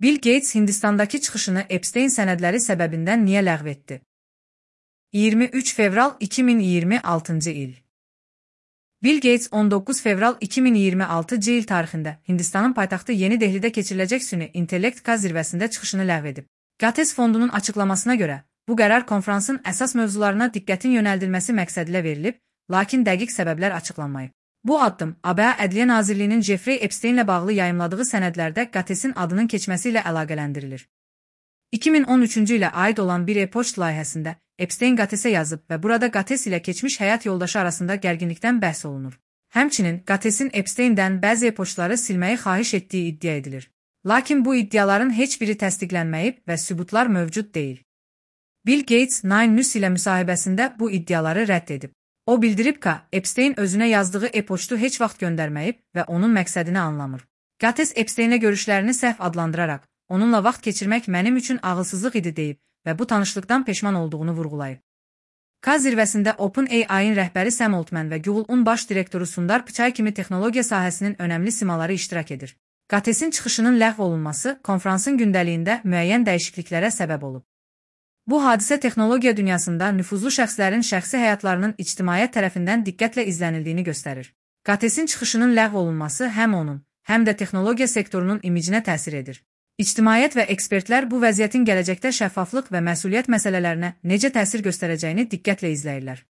Bill Gates Hindistandakı çıxışını Epstein sənədləri səbəbindən niyə ləğv etdi? 23 fevral 2026-cı il. Bill Gates 19 fevral 2026-cı il tarixində Hindistanın paytaxtı Yeni Dehlidə keçiriləcək süni intellekt K zirvəsində çıxışını ləğv edib. Gates fondunun açıqlamasına görə, bu qərar konfransın əsas mövzularına diqqətin yönəldilməsi məqsədilə verilib, lakin dəqiq səbəblər açıqlanmayıb. Bu addım ABA Ədliyyə Nazirliyinin Jeffrey Epsteinlə bağlı yayımladığı sənədlərdə Gatesin adının keçməsi ilə əlaqələndirilir. 2013-cü ilə aid olan bir e-poçt layihəsində Epstein Gatesə yazıb və burada Gates ilə keçmiş həyat yoldaşı arasında gərginlikdən bəhs olunur. Həmçinin Gatesin Epstein'dən bəzi e-poçtları silməyi xahiş etdiyi iddia edilir. Lakin bu iddiaların heç biri təsdiqlənməyib və sübutlar mövcud deyil. Bill Gates Nine News ilə müsahibəsində bu iddiaları rədd edib. O bildirib ki, Epstein özünə yazdığı e-poçtu heç vaxt göndərməyib və onun məqsədini anlamır. Gates Epsteinlə görüşlərini səhv adlandıraraq, onunla vaxt keçirmək mənim üçün ağılsızlıq idi deyib və bu tanışlıqdan peşman olduğunu vurğulayıb. K zirvəsində OpenAI-in rəhbəri Sam Altman və Google'un baş direktoru Sundar Pichai kimi texnologiya sahəsinin önəmli simaları iştirak edir. Gatesin çıxışının ləğv olunması konfransın gündəliyində müəyyən dəyişikliklərə səbəb olub. Bu hadisə texnologiya dünyasında nüfuzlu şəxslərin şəxsi həyatlarının ictimaiyyət tərəfindən diqqətlə izlənildiyini göstərir. Gatesin çıxışının ləğv olunması həm onun, həm də texnologiya sektorunun imicinə təsir edir. İctimaiyyət və ekspertlər bu vəziyyətin gələcəkdə şəffaflıq və məsuliyyət məsələlərinə necə təsir göstərəcəyini diqqətlə izləyirlər.